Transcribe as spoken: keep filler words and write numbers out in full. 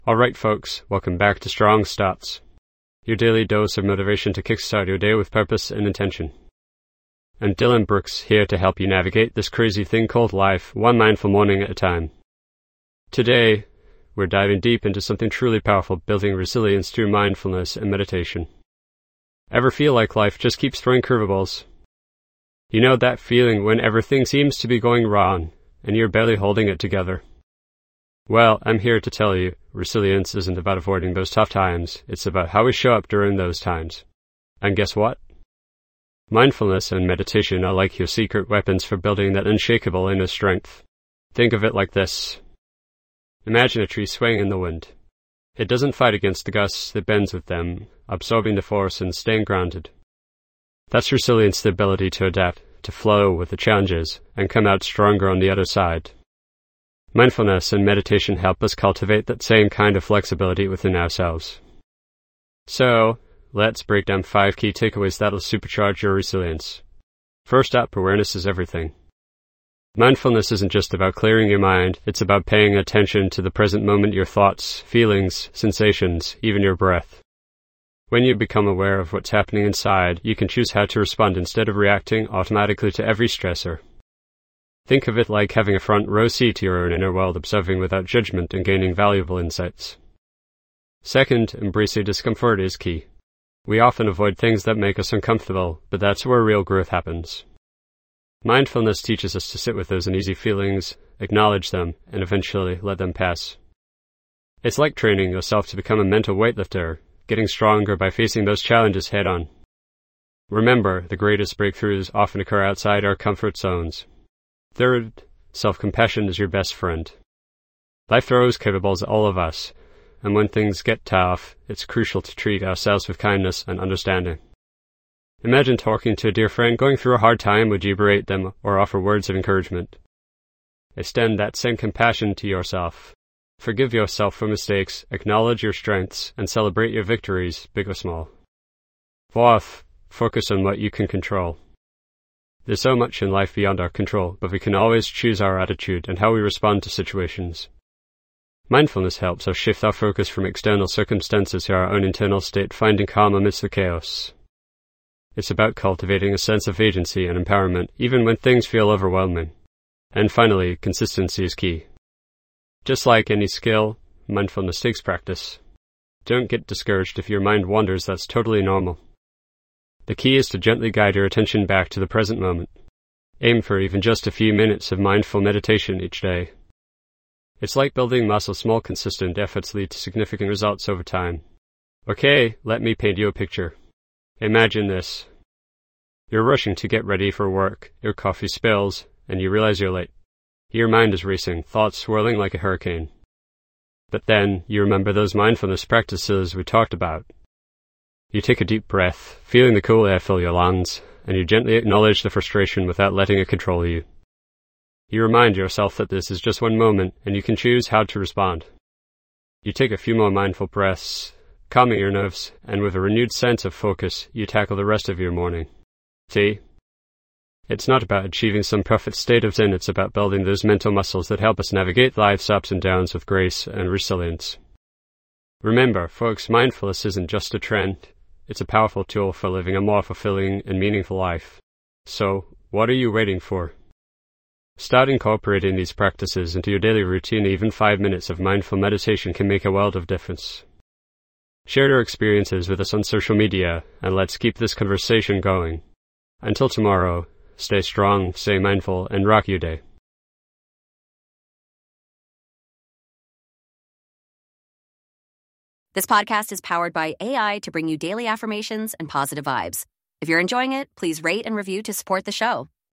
Alright folks, welcome back to Strong Starts, your daily dose of motivation to kickstart your day with purpose and intention. I'm Dylan Brooks, here to help you navigate this crazy thing called life, one mindful morning at a time. Today, we're diving deep into something truly powerful, building resilience through mindfulness and meditation. Ever feel like life just keeps throwing curveballs? You know that feeling when everything seems to be going wrong, and you're barely holding it together? Well, I'm here to tell you, resilience isn't about avoiding those tough times, it's about how we show up during those times. And guess what? Mindfulness and meditation are like your secret weapons for building that unshakable inner strength. Think of it like this. Imagine a tree swaying in the wind. It doesn't fight against the gusts, it bends with them, absorbing the force and staying grounded. That's resilience, the ability to adapt, to flow with the challenges, and come out stronger on the other side. Mindfulness and meditation help us cultivate that same kind of flexibility within ourselves. So, let's break down five key takeaways that'll supercharge your resilience. First up, awareness is everything. Mindfulness isn't just about clearing your mind, it's about paying attention to the present moment, your thoughts, feelings, sensations, even your breath. When you become aware of what's happening inside, you can choose how to respond instead of reacting automatically to every stressor. Think of it like having a front row seat to your own inner world, observing without judgment and gaining valuable insights. Second, embracing discomfort is key. We often avoid things that make us uncomfortable, but that's where real growth happens. Mindfulness teaches us to sit with those uneasy feelings, acknowledge them, and eventually let them pass. It's like training yourself to become a mental weightlifter, getting stronger by facing those challenges head on. Remember, the greatest breakthroughs often occur outside our comfort zones. Third, self-compassion is your best friend. Life throws curveballs at all of us, and when things get tough, it's crucial to treat ourselves with kindness and understanding. Imagine talking to a dear friend going through a hard time. Would you berate them or offer words of encouragement? Extend that same compassion to yourself. Forgive yourself for mistakes, acknowledge your strengths, and celebrate your victories, big or small. Fourth, focus on what you can control. There's so much in life beyond our control, but we can always choose our attitude and how we respond to situations. Mindfulness helps us shift our focus from external circumstances to our own internal state, finding calm amidst the chaos. It's about cultivating a sense of agency and empowerment, even when things feel overwhelming. And finally, consistency is key. Just like any skill, mindfulness takes practice. Don't get discouraged if your mind wanders, that's totally normal. The key is to gently guide your attention back to the present moment. Aim for even just a few minutes of mindful meditation each day. It's like building muscle, small consistent efforts lead to significant results over time. Okay, let me paint you a picture. Imagine this. You're rushing to get ready for work, your coffee spills, and you realize you're late. Your mind is racing, thoughts swirling like a hurricane. But then, you remember those mindfulness practices we talked about. You take a deep breath, feeling the cool air fill your lungs, and you gently acknowledge the frustration without letting it control you. You remind yourself that this is just one moment, and you can choose how to respond. You take a few more mindful breaths, calming your nerves, and with a renewed sense of focus, you tackle the rest of your morning. See? It's not about achieving some perfect state of zen, it's about building those mental muscles that help us navigate life's ups and downs with grace and resilience. Remember, folks, mindfulness isn't just a trend. It's a powerful tool for living a more fulfilling and meaningful life. So, what are you waiting for? Start incorporating these practices into your daily routine. Even five minutes of mindful meditation can make a world of difference. Share your experiences with us on social media, and let's keep this conversation going. Until tomorrow, stay strong, stay mindful, and rock your day. This podcast is powered by A I to bring you daily affirmations and positive vibes. If you're enjoying it, please rate and review to support the show.